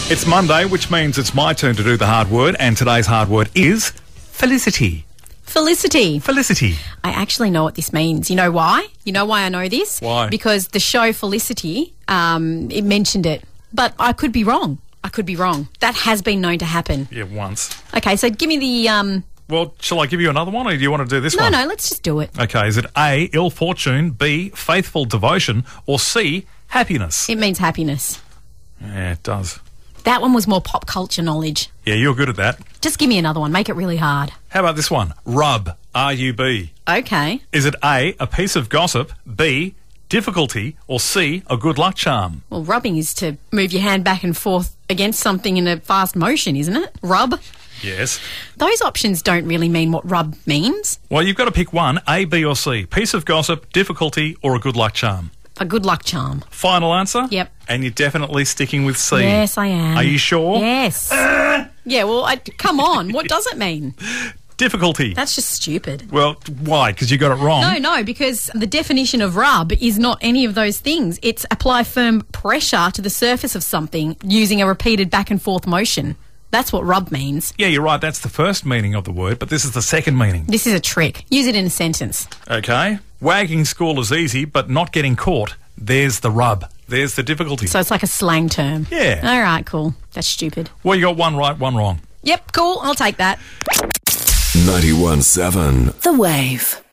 It's Monday, which means it's my turn to do the hard word, and today's hard word is felicity. Felicity. Felicity. I actually know what this means. You know why? You know why I know this? Why? Because the show Felicity, it mentioned it. But I could be wrong. That has been known to happen. Yeah, once. Okay, so give me the... Well, shall I give you another one, or do you want to do this one? No, let's just do it. Okay, is it A, ill fortune, B, faithful devotion, or C, happiness? It means happiness. Yeah, it does. That one was more pop culture knowledge. Yeah, you're good at that. Just give me another one. Make it really hard. How about this one? Rub, R-U-B. Okay. Is it A, a piece of gossip, B, difficulty, or C, a good luck charm? Well, rubbing is to move your hand back and forth against something in a fast motion, isn't it? Rub. Yes. Those options don't really mean what rub means. Well, you've got to pick one, A, B, or C. Piece of gossip, difficulty, or a good luck charm? A good luck charm. Final answer? Yep. And you're definitely sticking with C? Yes, I am. Are you sure? Yes. Yeah, well, come on. What does it mean? Difficulty. That's just stupid. Well, why? Because you got it wrong? No, because the definition of rub is not any of those things. It's apply firm pressure to the surface of something using a repeated back and forth motion. That's what rub means. Yeah, you're right. That's the first meaning of the word, but this is the second meaning. This is a trick. Use it in a sentence. Okay. Wagging school is easy, but not getting caught. There's the rub. There's the difficulty. So it's like a slang term. Yeah. All right, cool. That's stupid. Well, you got one right, one wrong. Yep, cool. I'll take that. 91.7 The Wave.